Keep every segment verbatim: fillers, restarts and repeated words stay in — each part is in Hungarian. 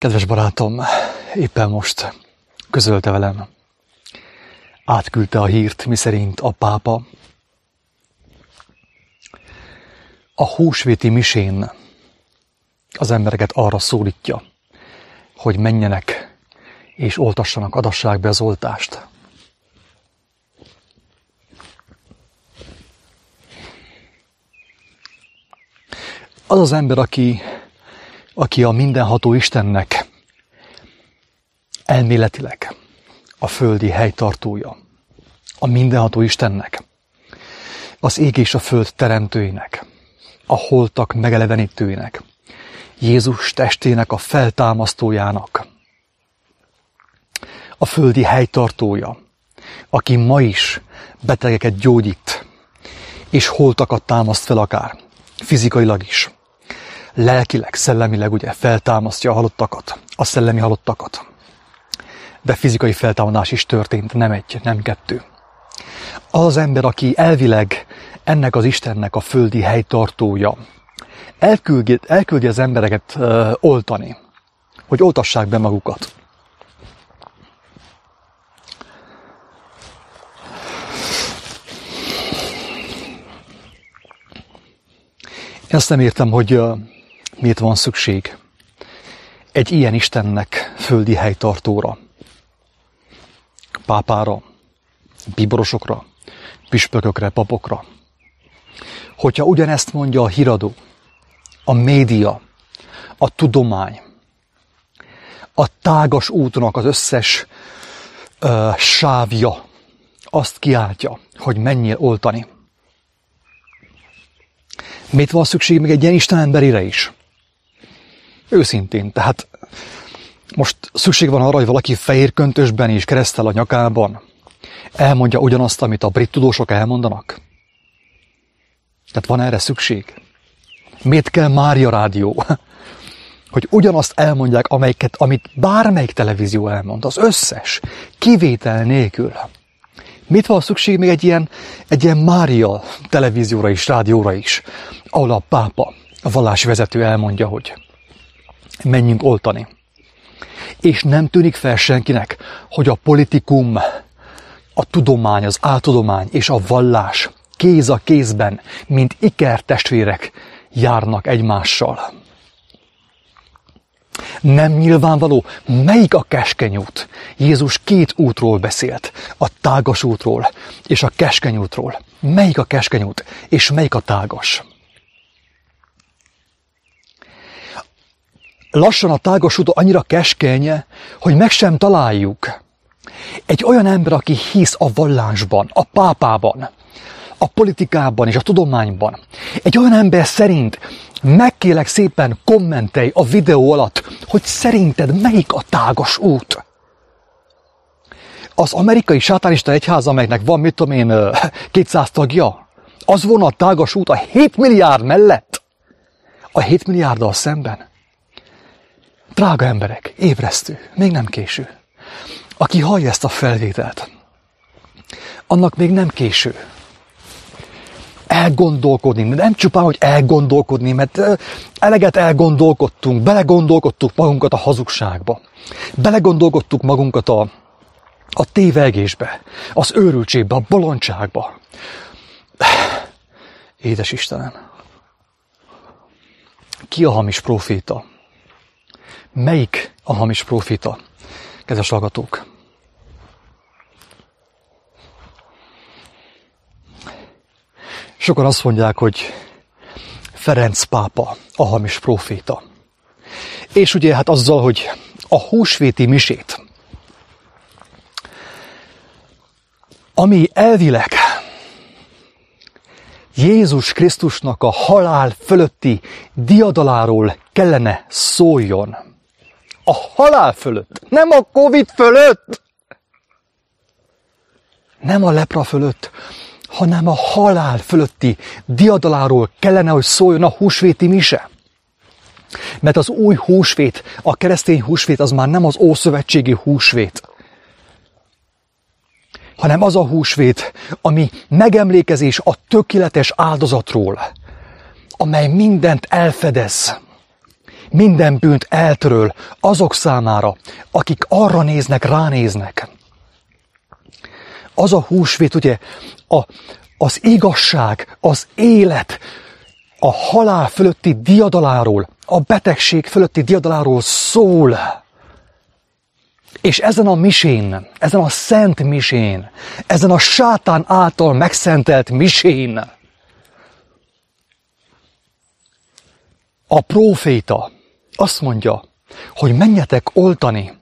Kedves barátom, éppen most közölte velem, átküldte a hírt, miszerint a pápa a húsvéti misén az embereket arra szólítja, hogy menjenek és oltassanak, adassák be az oltást. Az az ember, aki, aki a mindenható Istennek elméletileg a földi helytartója, a mindenható Istennek, az ég és a föld teremtőinek, a holtak megelevenítőinek, Jézus testének a feltámasztójának, a földi helytartója, aki ma is betegeket gyógyít, és holtakat támaszt fel akár, fizikailag is. Lelkileg, szellemileg ugye feltámasztja a halottakat, a szellemi halottakat. De fizikai feltámadás is történt, nem egy, nem kettő. Az az ember, aki elvileg ennek az Istennek a földi helytartója, elküldi, elküldi az embereket uh, oltani, hogy oltassák be magukat. Én azt nem értem, hogy uh, miért van szükség egy ilyen Istennek földi helytartóra, pápára, bíborosokra, püspökökre, papokra. Hogyha ugyanezt mondja a híradó, a média, a tudomány, a tágas útnak az összes uh, sávja azt kiáltja, hogy menjél oltani. Miért van szükség még egy ilyen Isten emberére is? Őszintén, tehát most szükség van arra, hogy valaki fehér köntösben és kereszttel a nyakában elmondja ugyanazt, amit a brit tudósok elmondanak? Tehát van erre szükség? Miért kell Mária rádió? Hogy ugyanazt elmondják, amelyiket, amit bármelyik televízió elmond, az összes, kivétel nélkül. Mit van szükség még egy ilyen, egy ilyen Mária televízióra is, rádióra is, ahol a pápa, a vallási vezető elmondja, hogy menjünk oltani. És nem tűnik fel senkinek, hogy a politikum, a tudomány, az áltudomány és a vallás kéz a kézben, mint ikertestvérek járnak egymással. Nem nyilvánvaló, melyik a keskeny út. Jézus két útról beszélt, a tágas útról és a keskeny útról. Melyik a keskeny út, és melyik a tágas? Lassan a tágas út annyira keskeny, hogy meg sem találjuk. Egy olyan ember, aki hisz a vallásban, a pápában, a politikában és a tudományban. Egy olyan ember szerint megkérlek szépen kommentelj a videó alatt, hogy szerinted melyik a tágas út. Az amerikai sátánista egyház, amelynek van, mit tudom én, kétszáz tagja, az volna a tágas út a hét milliárd mellett? A hét milliárddal szemben? Drága emberek, ébresztő, még nem késő. Aki hallja ezt a felvételt, annak még nem késő. Elgondolkodni, nem csupán, hogy elgondolkodni, mert eleget elgondolkodtunk, belegondolkodtuk magunkat a hazugságba. Belegondolkodtuk magunkat a, a tévegésbe, az őrültségbe, a bolondságba. Édes Istenem! Ki a hamis próféta? Melyik a hamis próféta? Kedves hallgatók! Sokan azt mondják, hogy Ferenc pápa a hamis próféta. És ugye hát azzal, hogy a húsvéti misét, ami elvileg Jézus Krisztusnak a halál fölötti diadaláról kellene szóljon. A halál fölött, nem a Covid fölött, nem a lepra fölött, hanem a halál fölötti diadaláról kellene, hogy szóljon a húsvéti mise. Mert az új húsvét, a keresztény húsvét az már nem az ószövetségi húsvét, hanem az a húsvét, ami megemlékezés a tökéletes áldozatról, amely mindent elfedez. minden bűnt eltöröl azok számára, akik arra néznek, ránéznek. Az a húsvét, ugye, a, az igazság, az élet, a halál fölötti diadaláról, a betegség fölötti diadaláról szól. És ezen a misén, ezen a szent misén, ezen a sátán által megszentelt misén a próféta azt mondja, hogy menjetek oltani.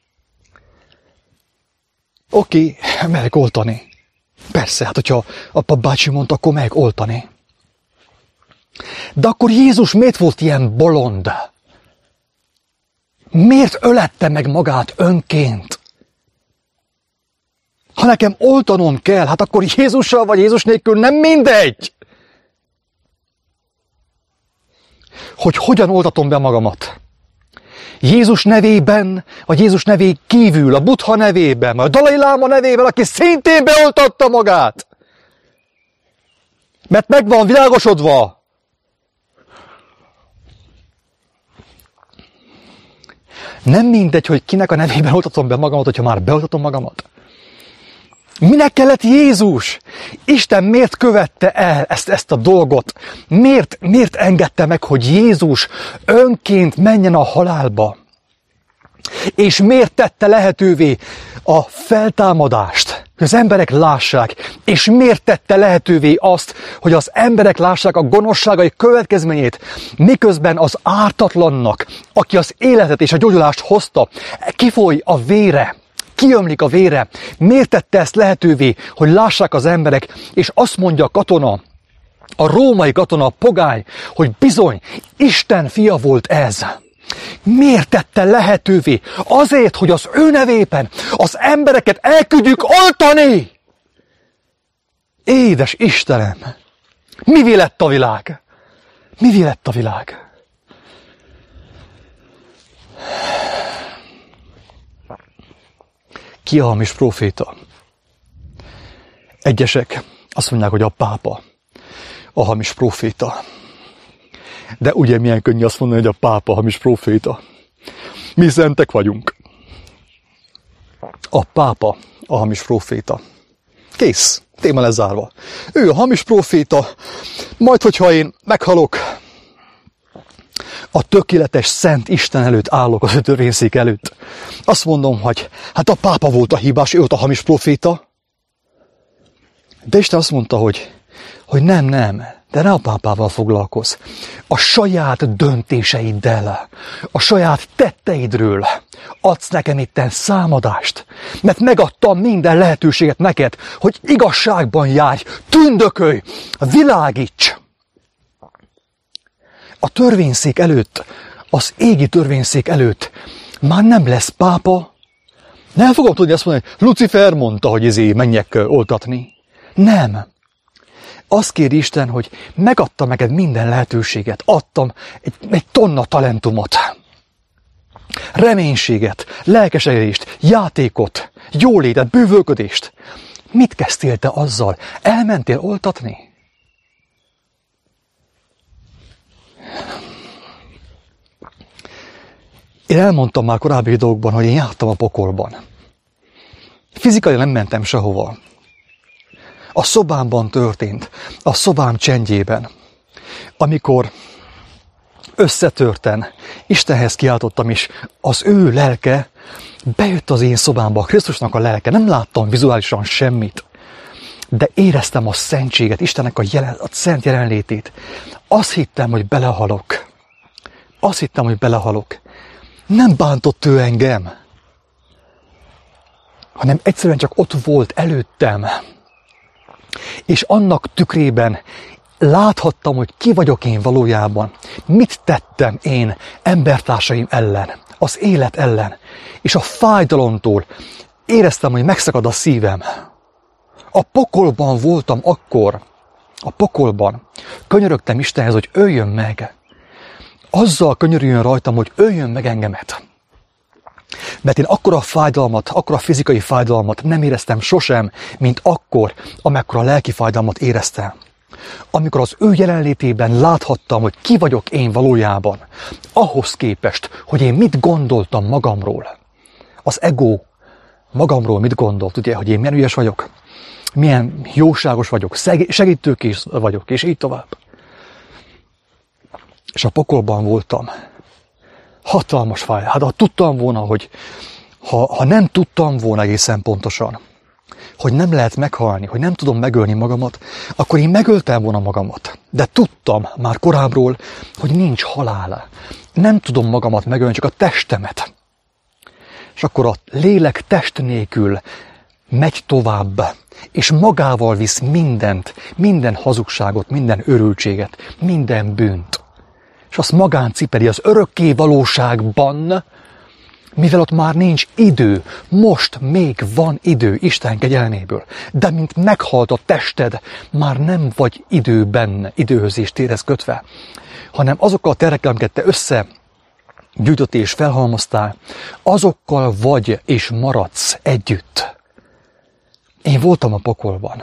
Oké, okay, megyek oltani. Persze, hát hogyha a papbácsi mondta, akkor megyek oltani. De akkor Jézus miért volt ilyen bolond? Miért ölette meg magát önként? Ha nekem oltanom kell, hát akkor Jézussal vagy Jézus nélkül nem mindegy. Hogy hogyan oltatom be magamat? Jézus nevében, vagy Jézus nevé kívül, a Buddha nevében, vagy a Dalai Láma nevében, aki szintén beoltatta magát. Mert meg van világosodva. Nem mindegy, hogy kinek a nevében oltatom be magamat, hogyha már beoltatom magamat. Minek kellett Jézus? Isten miért követte el ezt, ezt a dolgot? Miért, miért engedte meg, hogy Jézus önként menjen a halálba? És miért tette lehetővé a feltámadást, hogy az emberek lássák? És miért tette lehetővé azt, hogy az emberek lássák a gonoszságai következményét, miközben az ártatlannak, aki az életet és a gyógyulást hozta, kifoly a vére? Kiömlik a vére. Miért tette ezt lehetővé, hogy lássák az emberek, és azt mondja a katona, a római katona, a pogány, hogy bizony, Isten fia volt ez. Miért tette lehetővé? Azért, hogy az ő nevében az embereket elküldjük oltani. Édes Istenem! Mivé lett a világ? Mivé lett a világ? Ki a hamis próféta? Egyesek azt mondják, hogy a pápa a hamis próféta. De ugye milyen könnyű azt mondani, hogy a pápa a hamis próféta. Mi szentek vagyunk. A pápa a hamis próféta. Kész. Téma lezárva. Ő a hamis próféta, majd hogyha én meghalok, a tökéletes szent Isten előtt állok, az ő törvényszék előtt. Azt mondom, hogy hát a pápa volt a hibás, ő volt a hamis proféta. De Isten azt mondta, hogy, hogy nem, nem, de ne a pápával foglalkozz. A saját döntéseiddel, a saját tetteidről adsz nekem itten számadást. Mert megadtam minden lehetőséget neked, hogy igazságban járj, tündökölj, világíts. A törvényszék előtt, az égi törvényszék előtt már nem lesz pápa. Nem fogom tudni azt mondani, hogy Lucifer mondta, hogy izé menjek oltatni. Nem. Azt kéri Isten, hogy megadtam neked minden lehetőséget. Adtam egy, egy tonna talentumot. Reménységet, lelkesedést, játékot, jólétet, bűvölködést. Mit kezdtél te azzal? Elmentél oltatni? Én elmondtam már korábbi videókban, hogy én jártam a pokolban. Fizikai nem mentem sehova. A szobámban történt, a szobám csendjében. Amikor összetörten Istenhez kiáltottam, és az ő lelke bejött az én szobámba, a Krisztusnak a lelke. Nem láttam vizuálisan semmit, de éreztem a szentséget, Istennek a, jelen, a szent jelenlétét. Azt hittem, hogy belehalok. Azt hittem, hogy belehalok. Nem bántott ő engem, hanem egyszerűen csak ott volt előttem. És annak tükrében láthattam, hogy ki vagyok én valójában. Mit tettem én embertársaim ellen, az élet ellen. És a fájdalomtól éreztem, hogy megszakad a szívem. A pokolban voltam akkor, a pokolban. Könyörögtem Istenhez, hogy öljön meg. Azzal könyörüljön rajtam, hogy öljön meg engemet. Mert én akkora fájdalmat, akkora fizikai fájdalmat nem éreztem sosem, mint akkor, amekkora lelki fájdalmat éreztem. amikor az ő jelenlétében láthattam, hogy ki vagyok én valójában, ahhoz képest, hogy én mit gondoltam magamról. Az ego magamról mit gondolt, ugye, hogy én milyen ügyes vagyok, milyen jóságos vagyok, segítőkész vagyok, és így tovább. És a pokolban voltam. Hatalmas fáj. Hát ha tudtam volna, hogy ha, ha nem tudtam volna egészen pontosan, hogy nem lehet meghalni, hogy nem tudom megölni magamat, akkor én megöltem volna magamat. De tudtam már korábbról, hogy nincs halál. Nem tudom magamat megölni, csak a testemet. És akkor a lélek test nélkül megy tovább, és magával visz mindent, minden hazugságot, minden örültséget, minden bűnt. És azt magán cipeli az örökké valóságban, mivel ott már nincs idő, most még van idő Isten kegyelméből. De mint meghalt a tested, már nem vagy időben, időhöz és térhez kötve, hanem azokkal a terrekkel, amiket te összegyűjtöttél és felhalmoztál, azokkal vagy és maradsz együtt. Én voltam a pokolban.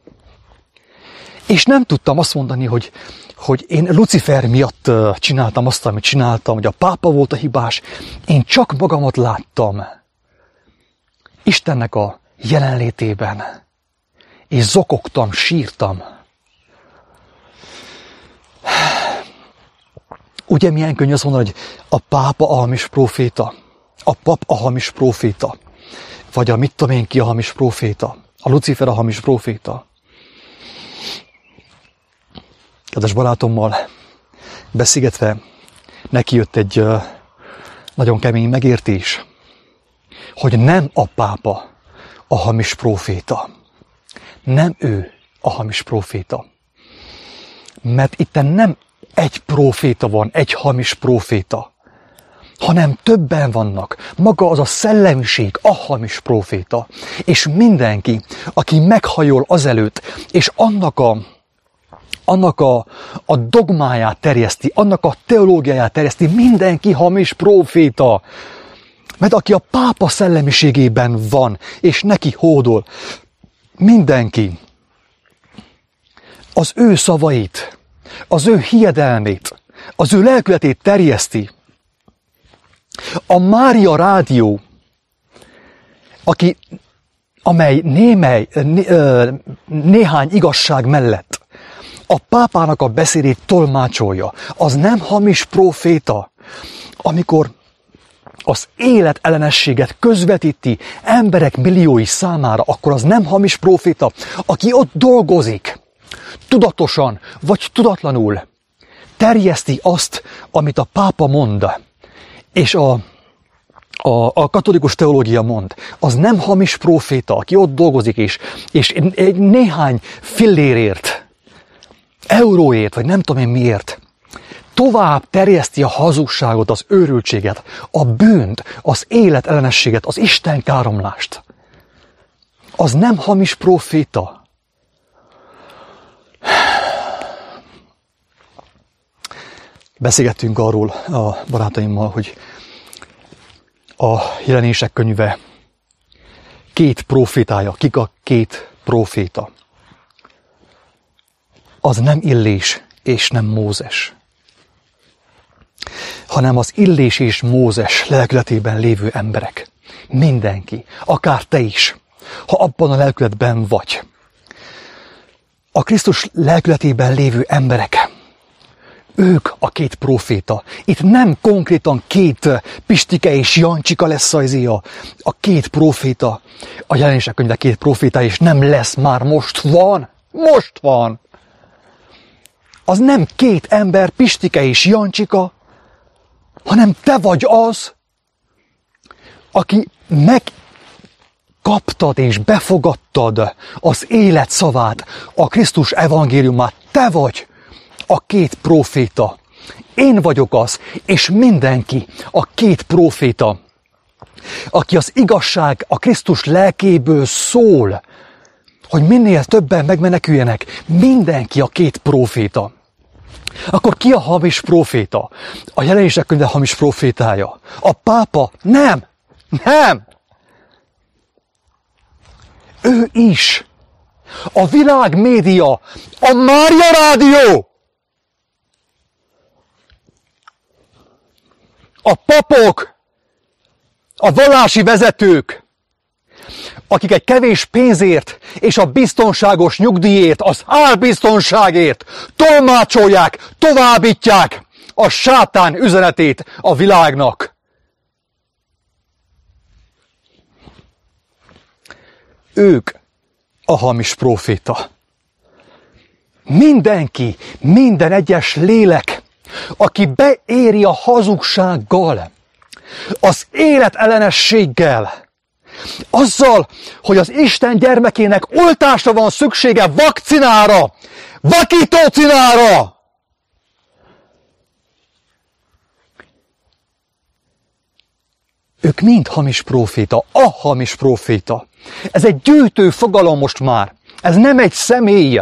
És nem tudtam azt mondani, hogy hogy én Lucifer miatt csináltam azt, amit csináltam, hogy a pápa volt a hibás. Én csak magamat láttam Istennek a jelenlétében. És zokogtam, sírtam. Ugye milyen könnyű azt mondani, hogy a pápa a hamis próféta, a pap a hamis próféta, vagy a mit tudom én ki a hamis próféta, a Lucifer a hamis próféta. Kedves barátommal beszélgetve, neki jött egy uh, nagyon kemény megértés, hogy nem a pápa a hamis próféta. Nem ő a hamis próféta. Mert itt nem egy próféta van, egy hamis próféta, hanem többen vannak. Maga az a szellemiség, a hamis próféta. És mindenki, aki meghajol azelőtt, és annak a annak a, a dogmáját terjeszti, annak a teológiáját terjeszti, mindenki hamis próféta. Mert aki a pápa szellemiségében van, és neki hódol, mindenki az ő szavait, az ő hiedelmét, az ő lelkületét terjeszti. A Mária Rádió, aki, amely némely, né, néhány igazság mellett a pápának a beszédét tolmácsolja, az nem hamis próféta, amikor az élet ellenességet közvetíti emberek milliói számára, akkor az nem hamis próféta, aki ott dolgozik, tudatosan vagy tudatlanul terjeszti azt, amit a pápa mond, és a, a, a katolikus teológia mond. Az nem hamis próféta, aki ott dolgozik, és, és egy néhány fillérért, euróért, vagy nem tudom én miért, tovább terjeszti a hazugságot, az őrültséget, a bűnt, az élet ellenességet, az Isten káromlást. Az nem hamis próféta. Beszélgettünk arról a barátaimmal, hogy a Jelenések könyve két prófétája, kik a két próféta. Az nem Illés és nem Mózes, hanem az Illés és Mózes lelkületében lévő emberek. Mindenki, akár te is, ha abban a lelkületben vagy. A Krisztus lelkületében lévő emberek, ők a két próféta. Itt nem konkrétan két Pistike és Jancsika lesz az a, a két próféta. A Jelenések könyve két próféta, és nem lesz már, most van. Most van. Az nem két ember, Pistike és Jancsika, hanem te vagy az, aki megkaptad és befogadtad az élet szavát, a Krisztus evangéliumát. Te vagy a két próféta. Én vagyok az, és mindenki a két próféta, aki az igazság a Krisztus lelkéből szól, hogy minél többen megmeneküljenek. Mindenki a két próféta. Akkor ki a hamis próféta? A Jelenések könyve hamis prófétája. A pápa? Nem! Nem! Ő is A világ média, a Mária Rádió, a papok, a vallási vezetők, akik egy kevés pénzért és a biztonságos nyugdíjért, az álbiztonságért tolmácsolják, továbbítják a sátán üzenetét a világnak. Ők a hamis próféta. Mindenki, minden egyes lélek, aki beéri a hazugsággal, az életellenességgel, azzal, hogy az Isten gyermekének oltásra van szüksége, vakcinára, vakítócinára. Ők mind hamis próféta, a hamis próféta. Ez egy gyűjtő fogalom most már. Ez nem egy személy.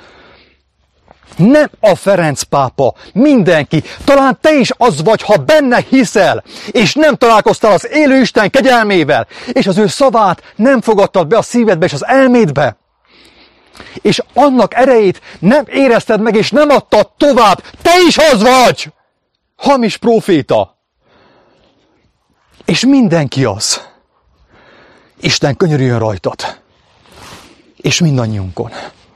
Nem a Ferenc pápa, mindenki. Talán te is az vagy, ha benne hiszel, és nem találkoztál az élő Isten kegyelmével, és az ő szavát nem fogadtad be a szívedbe és az elmédbe. És annak erejét nem érezted meg, és nem adtad tovább. Te is az vagy! Hamis próféta. És mindenki az. Isten könyörüljön rajtad. És mindannyiunkon.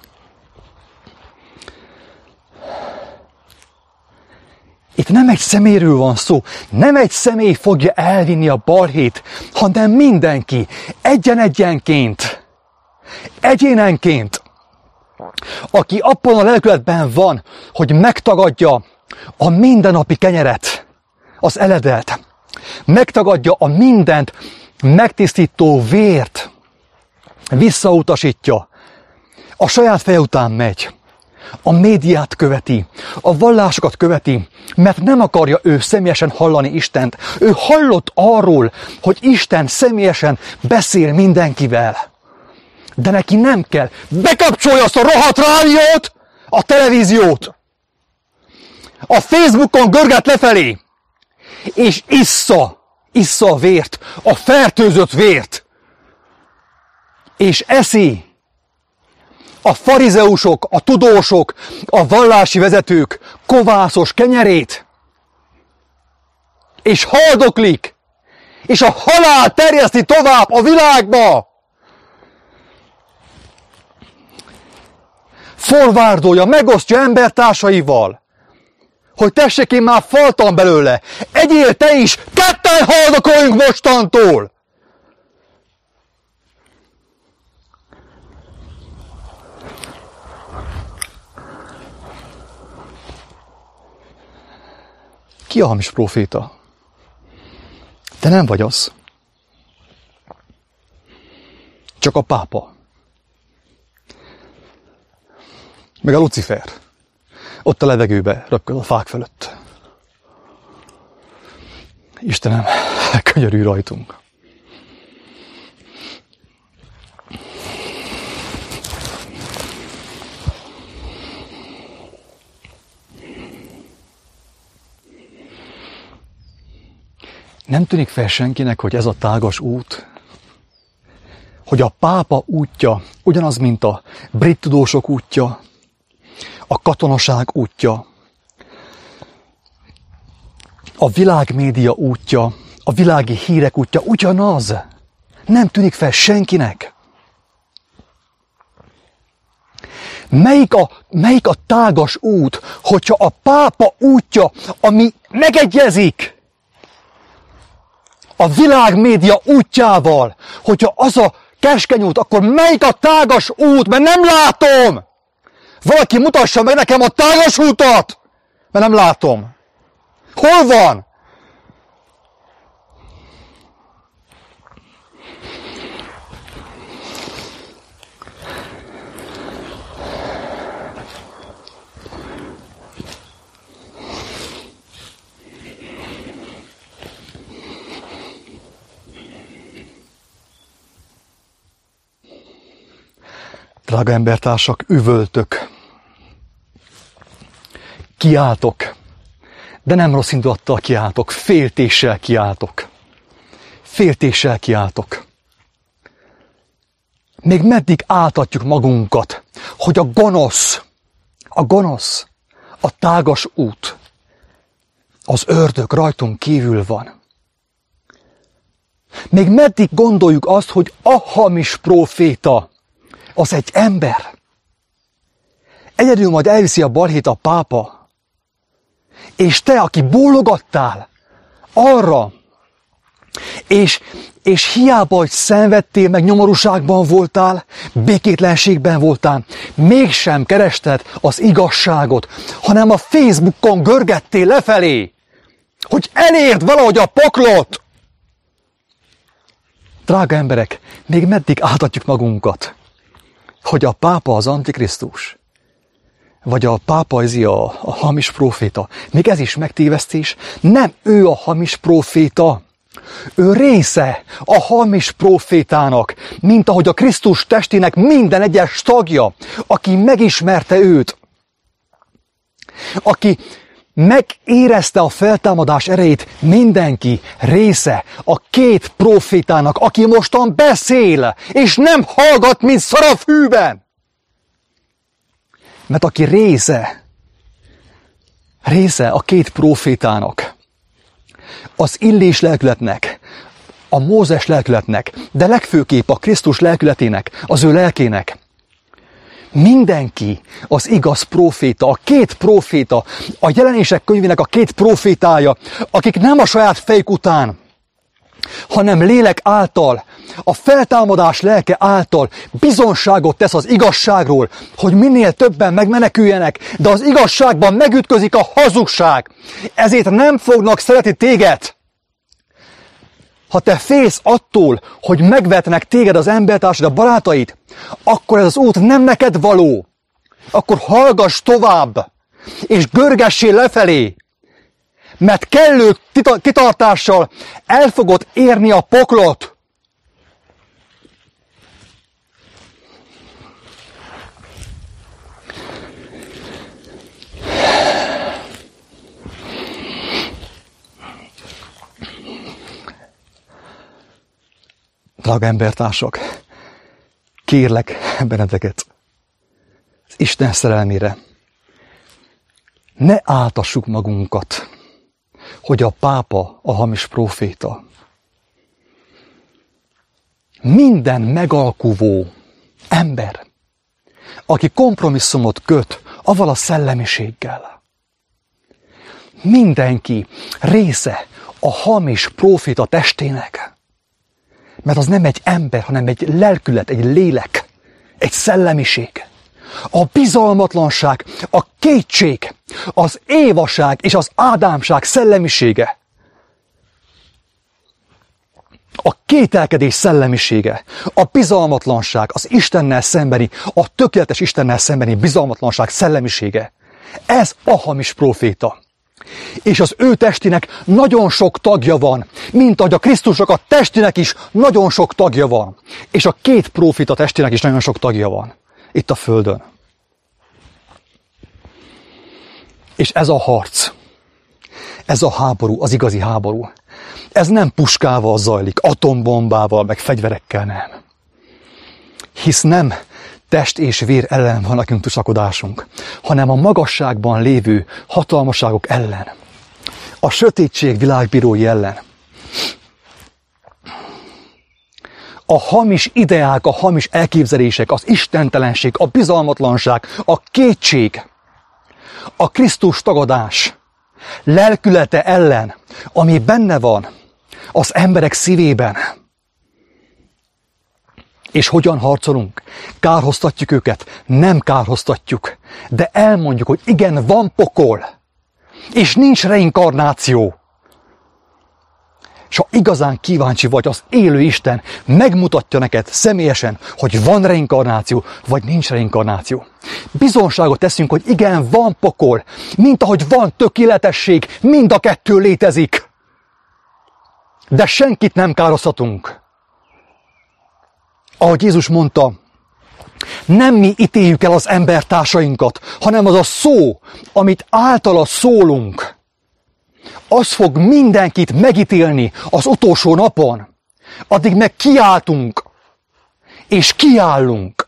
Itt nem egy személyről van szó, nem egy személy fogja elvinni a balhét, hanem mindenki, egyen-egyenként, egyénenként, aki abban a lelkületben van, hogy megtagadja a mindennapi kenyeret, az eledelt, megtagadja a mindent megtisztító vért, visszautasítja, a saját feje után megy, a médiát követi, a vallásokat követi, mert nem akarja ő személyesen hallani Istent. Ő hallott arról, hogy Isten személyesen beszél mindenkivel. De neki nem kell. Bekapcsolja azt a rohadt rádiót, a televíziót. A Facebookon görget lefelé, és issza, issza a vért, a fertőzött vért. És eszi a farizeusok, a tudósok, a vallási vezetők kovászos kenyerét, és haldoklik, és a halál terjeszti tovább a világba. Forvárdolja, megosztja embertársaival, hogy tessék, én már faltam belőle, egyél te is, ketten haldokoljunk mostantól. Ki a hamis próféta? Te nem vagy az. Csak a pápa. Meg a Lucifer. Ott a levegőbe röpköd a fák fölött. Istenem, könyörülj rajtunk. Nem tűnik fel senkinek, hogy ez a tágas út, hogy a pápa útja ugyanaz, mint a brit tudósok útja, a katonaság útja, a világmédia útja, a világi hírek útja ugyanaz. Nem tűnik fel senkinek. Melyik a, melyik a tágas út, hogyha a pápa útja, ami megegyezik a világmédia útjával, hogyha az a keskeny út, akkor melyik a tágas út, mert nem látom! Valaki mutassa meg nekem a tágas útat, mert nem látom. Hol van? Drága embertársak, üvöltök, kiáltok, de nem rossz indulattal kiáltok, féltéssel kiáltok. Féltéssel kiáltok. még meddig áltatjuk magunkat, hogy a gonosz, a gonosz, a tágas út, az ördög rajtunk kívül van. Még meddig gondoljuk azt, hogy a hamis próféta az egy ember. Egyedül majd elviszi a balhét a pápa, és te, aki bólogattál arra, és, és hiába, hogy szenvedtél, meg nyomorúságban voltál, békétlenségben voltál, mégsem kerested az igazságot, hanem a Facebookon görgettél lefelé, hogy elérd valahogy a poklot. Drága emberek, még meddig áltatjuk magunkat, hogy a pápa az Antikrisztus, vagy a pápa ez a, a hamis próféta. Még ez is megtévesztés. Nem ő a hamis próféta. Ő része a hamis prófétának, mint ahogy a Krisztus testének minden egyes tagja, aki megismerte őt, aki megérezte a feltámadás erejét, mindenki része a két prófétának, aki mostan beszél, és nem hallgat, mint szar a fűben. Mert aki része, része a két prófétának, az Illés lelkületnek, a Mózes lelkületnek, de legfőképp a Krisztus lelkületének, az ő lelkének. Mindenki az igaz próféta, a két próféta, a Jelenések könyvének a két prófétája, akik nem a saját fejük után, hanem lélek által, a feltámadás lelke által bizonságot tesz az igazságról, hogy minél többen megmeneküljenek, de az igazságban megütközik a hazugság. Ezért nem fognak szeretni téged. Ha te félsz attól, hogy megvetnek téged az embertársad, a barátaid, akkor ez az út nem neked való. Akkor hallgass tovább, és görgessél lefelé, mert kellő kitartással el fogod érni a poklot. Drága embertársak, kérlek benneteket az Isten szerelmére, ne áltassuk magunkat, hogy a pápa a hamis próféta. Minden megalkuvó ember, aki kompromisszumot köt avval a szellemiséggel, mindenki része a hamis próféta testének. Mert az nem egy ember, hanem egy lelkület, egy lélek, egy szellemiség. A bizalmatlanság, a kétség, az évaság és az ádámság szellemisége. A kételkedés szellemisége, a bizalmatlanság, az Istennel szembeni, a tökéletes Istennel szembeni bizalmatlanság szellemisége. Ez a hamis próféta. És az ő testének nagyon sok tagja van, mint ahogy a Krisztusnak a testének is nagyon sok tagja van. És a két próféta testének is nagyon sok tagja van. Itt a földön. És ez a harc, ez a háború, az igazi háború, ez nem puskával zajlik, atombombával, meg fegyverekkel nem. Hisz nem test és vér ellen van nekünk tusakodásunk, hanem a magasságban lévő hatalmaságok ellen, a sötétség világbírói ellen. A hamis ideák, a hamis elképzelések, az istentelenség, a bizalmatlanság, a kétség, a Krisztus tagadás lelkülete ellen, ami benne van az emberek szívében. És hogyan harcolunk? Kárhoztatjuk őket? Nem kárhoztatjuk, de elmondjuk, hogy igen, van pokol, és nincs reinkarnáció. És ha igazán kíváncsi vagy, az élő Isten megmutatja neked személyesen, hogy van reinkarnáció, vagy nincs reinkarnáció. Bizonságot teszünk, hogy igen, van pokol, mint ahogy van tökéletesség, mind a kettő létezik. De senkit nem károztatunk. Ahogy Jézus mondta, nem mi ítéljük el az embertársainkat, hanem az a szó, amit általa szólunk, az fog mindenkit megítélni az utolsó napon. Addig meg kiáltunk, és kiállunk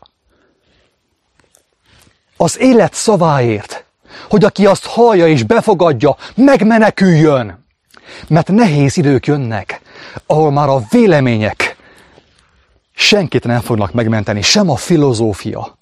az élet szaváért, hogy aki azt hallja és befogadja, megmeneküljön. Mert nehéz idők jönnek, ahol már a vélemények senkit nem fognak megmenteni, sem a filozófia,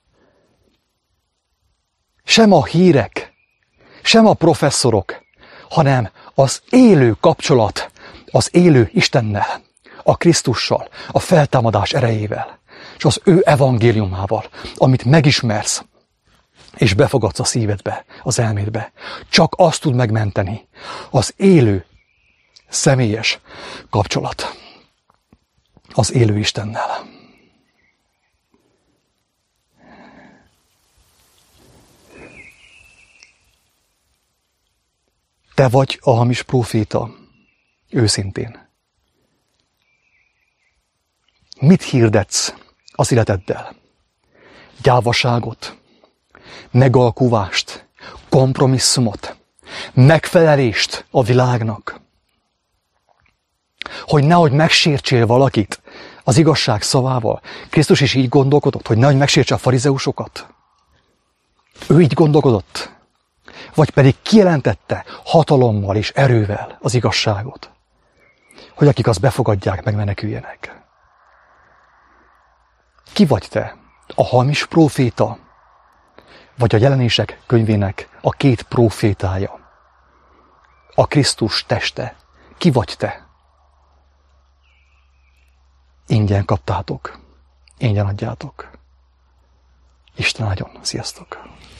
sem a hírek, sem a professzorok, hanem az élő kapcsolat az élő Istennel, a Krisztussal, a feltámadás erejével, és az ő evangéliumával, amit megismersz, és befogadsz a szívedbe, az elmédbe. Csak azt tud megmenteni az élő, személyes kapcsolat az élő Istennel. Te vagy a hamis próféta, őszintén. Mit hirdetsz az életeddel? Gyávaságot, megalkuvást, kompromisszumot, megfelelést a világnak. Hogy nehogy megsértsél valakit az igazság szavával. Krisztus is így gondolkodott, hogy nehogy megsértse a farizeusokat. Ő így gondolkodott. Vagy pedig kijelentette hatalommal és erővel az igazságot. Hogy akik azt befogadják, megmeneküljenek. Ki vagy te? A hamis próféta? Vagy a Jelenések könyvének a két prófétája? A Krisztus teste? Ki vagy te? Ingyen kaptátok. Ingyen adjátok. Isten áldjon. Sziasztok!